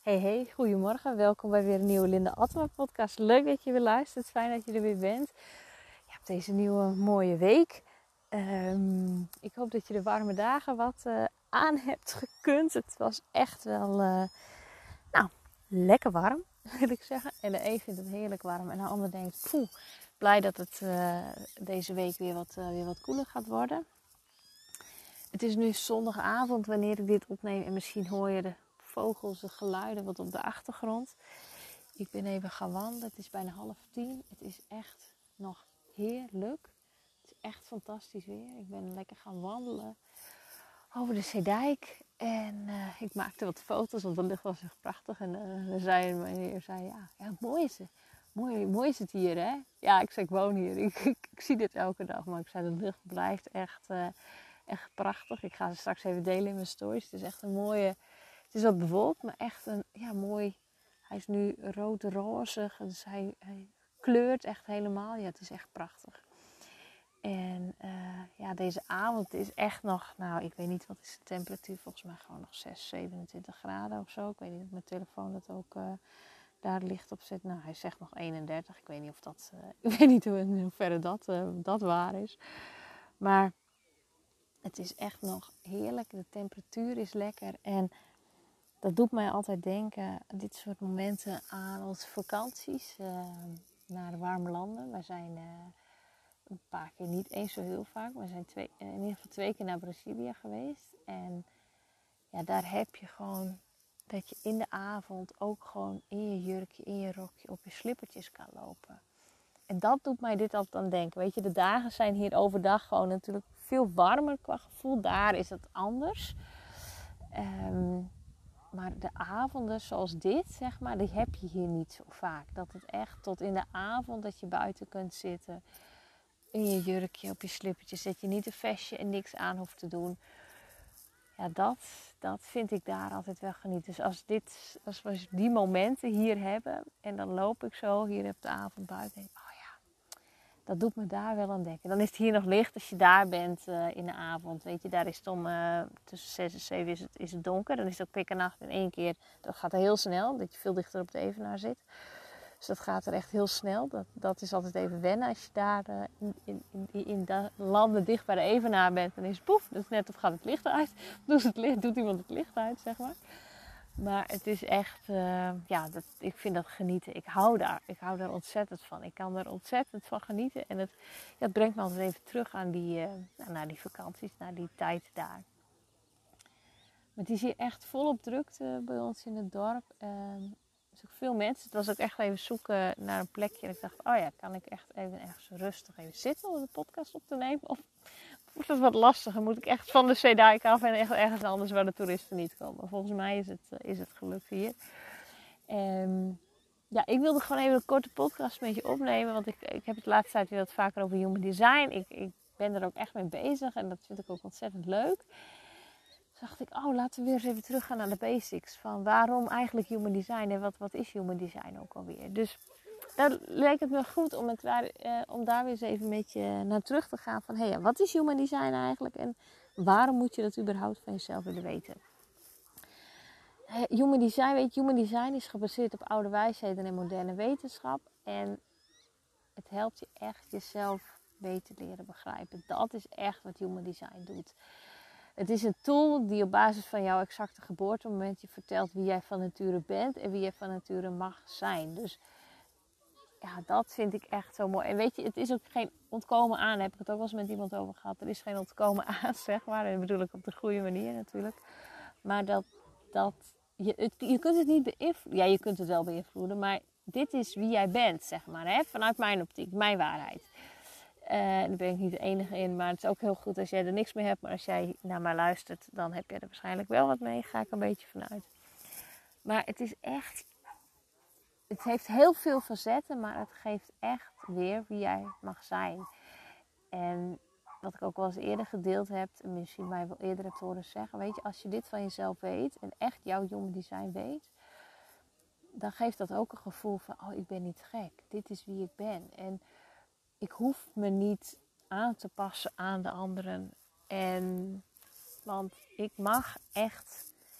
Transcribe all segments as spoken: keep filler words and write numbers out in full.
Hey hey, goedemorgen. Welkom bij weer een nieuwe Linda Attema podcast. Leuk dat je weer luistert. Fijn dat je er weer bent. Ja, op deze nieuwe mooie week. Um, ik hoop dat je de warme dagen wat uh, aan hebt gekund. Het was echt wel uh, nou, lekker warm, wil ik zeggen. En de een vindt het heerlijk warm en de ander denkt, poeh, blij dat het uh, deze week weer wat, uh, weer wat koeler gaat worden. Het is nu zondagavond wanneer ik dit opneem en misschien hoor je de vogels, de geluiden wat op de achtergrond. Ik ben even gaan wandelen. Het is bijna half tien. Het is echt nog heerlijk. Het is echt fantastisch weer. Ik ben lekker gaan wandelen over de Zeedijk. En uh, ik maakte wat foto's, want de lucht was echt prachtig. En uh, dan zei mijn heer, zei, ja, ja, mooi is het. Mooi, mooi is het hier, hè? Ja, ik zei, ik woon hier. Ik, ik, ik zie dit elke dag. Maar ik zei, de lucht blijft echt, uh, echt prachtig. Ik ga ze straks even delen in mijn stories. Het is echt een mooie... Het is wat bewolkt, maar echt een ja, mooi... Hij is nu rood-rozig. Dus hij, hij kleurt echt helemaal. Ja, het is echt prachtig. En uh, ja, deze avond is echt nog... Nou, ik weet niet, wat is de temperatuur? Volgens mij gewoon nog zes, zevenentwintig graden of zo. Ik weet niet of mijn telefoon dat ook uh, daar licht op zet. Nou, hij zegt nog eenendertig. Ik weet niet of dat... Uh, ik weet niet hoe, in hoeverre dat, uh, dat waar is. Maar het is echt nog heerlijk. De temperatuur is lekker. En... Dat doet mij altijd denken, dit soort momenten, aan onze vakanties uh, naar de warme landen. Wij zijn uh, een paar keer, niet eens zo heel vaak, maar we zijn twee, uh, in ieder geval twee keer naar Brazilië geweest. En ja, daar heb je gewoon dat je in de avond ook gewoon in je jurkje, in je rokje, op je slippertjes kan lopen. En dat doet mij dit altijd aan denken. Weet je, de dagen zijn hier overdag gewoon natuurlijk veel warmer qua gevoel. Daar is het anders. Um, Maar de avonden zoals dit, zeg maar, die heb je hier niet zo vaak. Dat het echt tot in de avond dat je buiten kunt zitten. In je jurkje, op je slippertjes. Dat je niet een vestje en niks aan hoeft te doen. Ja, dat, dat vind ik daar altijd wel genieten. Dus als, dit, als we die momenten hier hebben. En dan loop ik zo hier op de avond buiten. En denk, oh ja, dat doet me daar wel aan denken. Dan is het hier nog licht als je daar bent uh, in de avond. Weet je, daar is het om uh, tussen zes en zeven is het, is het donker. Dan is het ook pikkernacht in één keer. Dat gaat heel snel, dat je veel dichter op de evenaar zit. Dus dat gaat er echt heel snel. Dat, dat is altijd even wennen als je daar uh, in, in, in, in de landen dicht bij de evenaar bent. Dan is het poef, dus net of gaat het licht uit. Doet, het licht, doet iemand het licht uit, zeg maar. Maar het is echt, uh, ja, dat, ik vind dat genieten. Ik hou daar, ik hou daar ontzettend van. Ik kan er ontzettend van genieten. En het, ja, het brengt me altijd even terug aan die, uh, nou, naar die vakanties, naar die tijd daar. Maar het is hier echt volop drukte bij ons in het dorp. Uh, er zijn ook veel mensen. Het was ook echt even zoeken naar een plekje. En ik dacht, oh ja, kan ik echt even ergens rustig even zitten om de podcast op te nemen? Of wordt het wat lastiger? Moet ik echt van de Zeedijk af en echt ergens anders waar de toeristen niet komen? Volgens mij is het, is het gelukt hier. En ja, ik wilde gewoon even een korte podcast met je opnemen. Want ik, ik heb het de laatste tijd weer wat vaker over human design. Ik, ik ben er ook echt mee bezig. En dat vind ik ook ontzettend leuk. Toen dacht ik, oh, laten we weer eens even teruggaan naar de basics. Van waarom eigenlijk human design en wat, wat is human design ook alweer. Dus daar leek het me goed om, het daar, eh, om daar weer eens even met je naar terug te gaan. Van, hé, hey, wat is human design eigenlijk? En waarom moet je dat überhaupt van jezelf willen weten? Eh, human design, weet je, human design is gebaseerd op oude wijsheden en moderne wetenschap. En het helpt je echt jezelf beter leren begrijpen. Dat is echt wat human design doet. Het is een tool die op basis van jouw exacte geboortemoment je vertelt wie jij van nature bent en wie jij van nature mag zijn. Dus ja, dat vind ik echt zo mooi. En weet je, het is ook geen ontkomen aan. Daar heb ik het ook wel eens met iemand over gehad. Er is geen ontkomen aan, zeg maar. En dat bedoel ik op de goede manier natuurlijk. Maar dat, dat je, het, je kunt het niet beïnvloeden. Ja, je kunt het wel beïnvloeden. Maar dit is wie jij bent, zeg maar. Hè? Vanuit mijn optiek, mijn waarheid. Uh, daar ben ik niet de enige in. Maar het is ook heel goed als jij er niks mee hebt. Maar als jij naar mij luistert, dan heb jij er waarschijnlijk wel wat mee. Ga ik een beetje vanuit. Maar het is echt... Het heeft heel veel facetten, maar het geeft echt weer wie jij mag zijn. En wat ik ook wel eens eerder gedeeld heb, en misschien mij wel eerder hebt horen zeggen, weet je, als je dit van jezelf weet en echt jouw human design weet, dan geeft dat ook een gevoel van, oh, ik ben niet gek. Dit is wie ik ben. En ik hoef me niet aan te passen aan de anderen. En, want ik mag echt...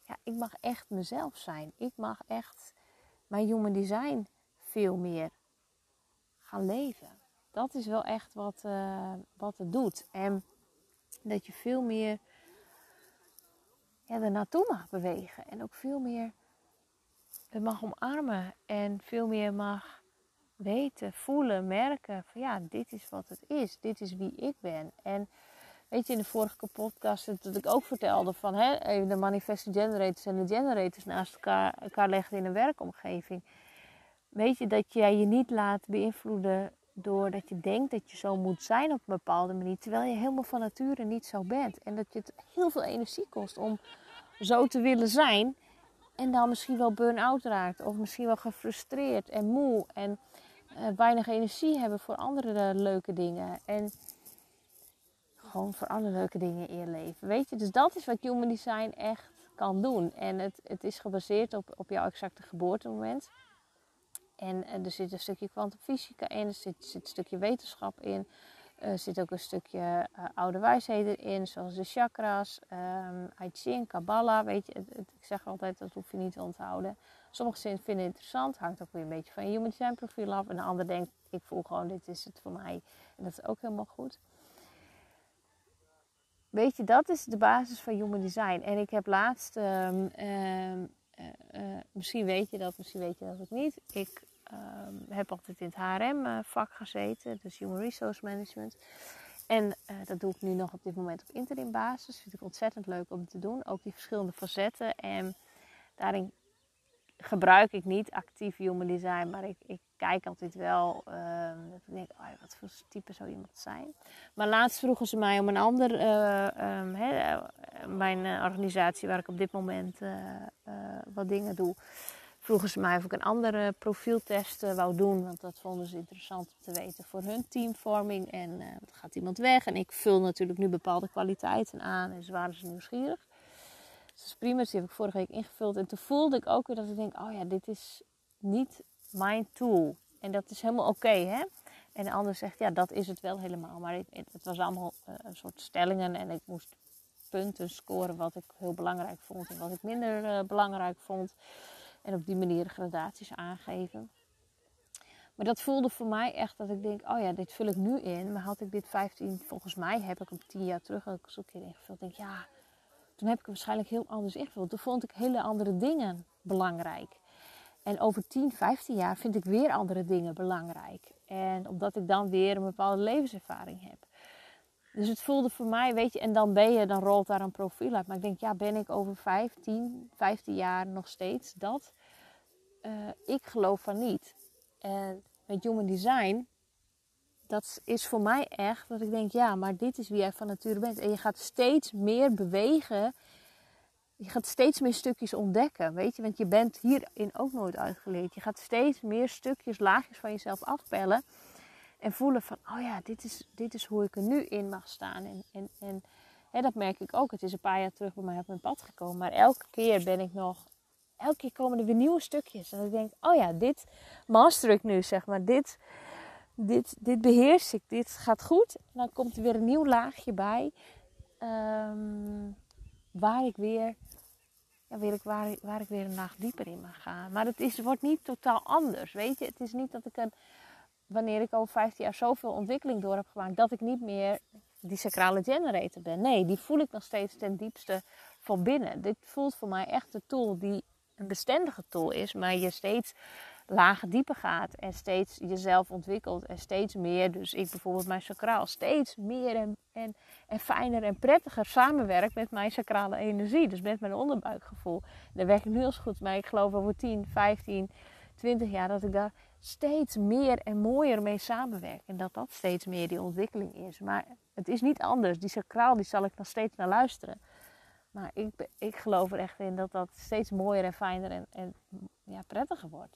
ja, ik mag echt mezelf zijn. Ik mag echt mijn human design veel meer gaan leven. Dat is wel echt wat, uh, wat het doet. En dat je veel meer ja, er naartoe mag bewegen. En ook veel meer het mag omarmen. En veel meer mag weten, voelen, merken. Van ja, dit is wat het is. Dit is wie ik ben. En weet je, in de vorige podcast dat ik ook vertelde van hè, de manifesting generators en de generators naast elkaar, elkaar leggen in een werkomgeving. Weet je, dat jij je niet laat beïnvloeden doordat je denkt dat je zo moet zijn op een bepaalde manier. Terwijl je helemaal van nature niet zo bent. En dat je het heel veel energie kost om zo te willen zijn. En dan misschien wel burn-out raakt. Of misschien wel gefrustreerd en moe. En uh, weinig energie hebben voor andere leuke dingen. En gewoon voor alle leuke dingen in je leven. Weet je, dus dat is wat Human Design echt kan doen. En het, het is gebaseerd op, op jouw exacte geboortemoment. En, en er zit een stukje kwantumfysica in, er zit, zit een stukje wetenschap in. Er zit ook een stukje uh, oude wijsheden in, zoals de chakras, um, I Ching, Kabbalah. Weet je, het, het, ik zeg altijd, dat hoef je niet te onthouden. Sommige vinden het interessant, hangt ook weer een beetje van je human design profiel af. En de ander denkt, ik voel gewoon, dit is het voor mij. En dat is ook helemaal goed. Weet je, dat is de basis van human design. En ik heb laatst, um, um, uh, uh, misschien weet je dat, misschien weet je dat ook niet. Ik um, heb altijd in het H R M vak gezeten, dus Human Resource Management. En uh, dat doe ik nu nog op dit moment op interim basis. Vind ik ontzettend leuk om te doen, ook die verschillende facetten. En daarin gebruik ik niet actief human design, maar ik, ik kijk altijd wel. Uh, dat ik denk, oh, wat voor type zou iemand zijn? Maar laatst vroegen ze mij om een ander, uh, um, he, uh, mijn uh, organisatie waar ik op dit moment uh, uh, wat dingen doe, vroegen ze mij of ik een andere profieltest uh, wou doen, want dat vonden ze interessant om te weten voor hun teamvorming. En uh, er gaat iemand weg en ik vul natuurlijk nu bepaalde kwaliteiten aan en ze waren ze nieuwsgierig. Dat is prima, dus die heb ik vorige week ingevuld. En toen voelde ik ook weer dat ik denk, oh ja, dit is niet mijn tool. En dat is helemaal oké, okay, hè. En de ander zegt, ja, dat is het wel helemaal. Maar het, het was allemaal uh, een soort stellingen. En ik moest punten scoren wat ik heel belangrijk vond. En wat ik minder uh, belangrijk vond. En op die manier gradaties aangeven. Maar dat voelde voor mij echt dat ik denk, oh ja, dit vul ik nu in. Maar had ik dit vijftien, volgens mij heb ik hem tien jaar terug ook eens een keer ingevuld. Denk ja... Toen heb ik het waarschijnlijk heel anders ingevuld. Toen vond ik hele andere dingen belangrijk. En over tien, vijftien jaar vind ik weer andere dingen belangrijk. En omdat ik dan weer een bepaalde levenservaring heb. Dus het voelde voor mij, weet je, en dan ben je, dan rolt daar een profiel uit. Maar ik denk, ja, ben ik over vijftien, vijftien jaar nog steeds dat? Uh, ik geloof van niet. En met Human Design, dat is voor mij echt dat ik denk, ja, maar dit is wie jij van nature bent. En je gaat steeds meer bewegen. Je gaat steeds meer stukjes ontdekken, weet je. Want je bent hierin ook nooit uitgeleerd. Je gaat steeds meer stukjes, laagjes van jezelf afpellen. En voelen van, oh ja, dit is, dit is hoe ik er nu in mag staan. En, en, en hè, dat merk ik ook. Het is een paar jaar terug bij mij op mijn pad gekomen. Maar elke keer ben ik nog... Elke keer komen er weer nieuwe stukjes. En ik denk, oh ja, dit master ik nu, zeg maar. Dit... Dit, dit beheers ik, dit gaat goed. En dan komt er weer een nieuw laagje bij. Um, waar ik weer, ja, weer ik, waar, waar ik weer een laag dieper in mag gaan. Maar het is, wordt niet totaal anders, weet je. Het is niet dat ik een, wanneer ik over vijftien jaar zoveel ontwikkeling door heb gemaakt, dat ik niet meer die sacrale generator ben. Nee, die voel ik nog steeds ten diepste van binnen. Dit voelt voor mij echt een tool die een bestendige tool is, maar je steeds lager dieper gaat en steeds jezelf ontwikkelt en steeds meer, dus ik bijvoorbeeld mijn sacraal, steeds meer en, en, en fijner en prettiger samenwerk met mijn sacrale energie, dus met mijn onderbuikgevoel. Daar werk ik nu als goed mee. Ik geloof over tien, vijftien, twintig jaar dat ik daar steeds meer en mooier mee samenwerk en dat dat steeds meer die ontwikkeling is. Maar het is niet anders. Die sacraal, die zal ik nog steeds naar luisteren. Maar ik, ik geloof er echt in dat dat steeds mooier en fijner en, en ja, prettiger wordt.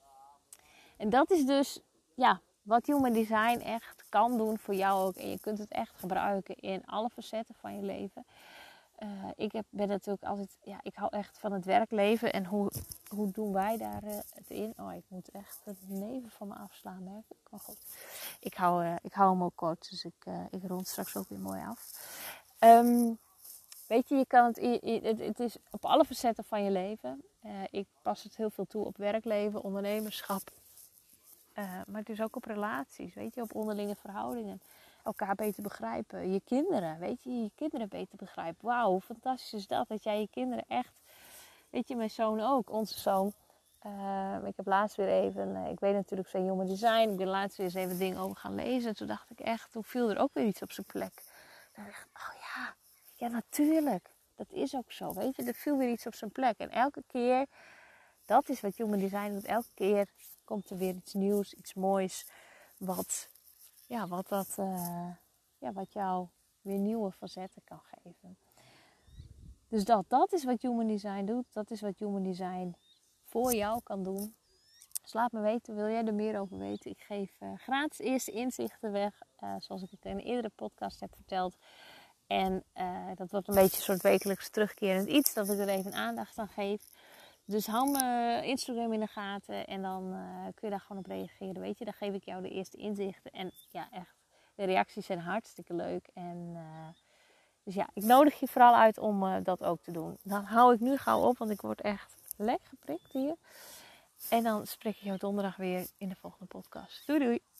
En dat is dus ja, wat Human Design echt kan doen voor jou ook. En je kunt het echt gebruiken in alle facetten van je leven. Uh, ik heb, ben natuurlijk altijd, ja, ik hou echt van het werkleven. En hoe, hoe doen wij daar uh, het in? Oh, ik moet echt het neven van me afslaan, merk ik. Maar goed, ik hou, uh, ik hou hem ook kort, dus ik, uh, ik rond straks ook weer mooi af. Um, weet je, je kan het, het, het is op alle facetten van je leven. Uh, ik pas het heel veel toe op werkleven, ondernemerschap. Uh, maar het is ook op relaties, weet je, op onderlinge verhoudingen. Elkaar beter begrijpen. Je kinderen, weet je, je kinderen beter begrijpen. Wauw, hoe fantastisch is dat, dat jij je kinderen echt, weet je, mijn zoon ook, onze zoon. Uh, ik heb laatst weer even, uh, ik weet natuurlijk zijn Human Design, ik ben laatst weer eens even dingen over gaan lezen. En toen dacht ik echt, toen viel er ook weer iets op zijn plek. Dan dacht ik, oh ja, ja natuurlijk, dat is ook zo, weet je, er viel weer iets op zijn plek. En elke keer, dat is wat Human Design doet, elke keer komt er weer iets nieuws, iets moois, wat, ja, wat, dat, uh, ja, wat jou weer nieuwe facetten kan geven. Dus dat, dat is wat Human Design doet, dat is wat Human Design voor jou kan doen. Dus laat me weten, wil jij er meer over weten? Ik geef uh, gratis eerste inzichten weg, uh, zoals ik het in een eerdere podcast heb verteld. En uh, dat wordt een beetje een soort wekelijks terugkerend iets, dat ik er even aandacht aan geef. Dus hou mijn Instagram in de gaten en dan uh, kun je daar gewoon op reageren, weet je. Dan geef ik jou de eerste inzichten en ja, echt, de reacties zijn hartstikke leuk. En uh, dus ja, ik nodig je vooral uit om uh, dat ook te doen. Dan hou ik nu gauw op, want ik word echt lek geprikt hier. En dan spreek ik jou donderdag weer in de volgende podcast. Doei doei!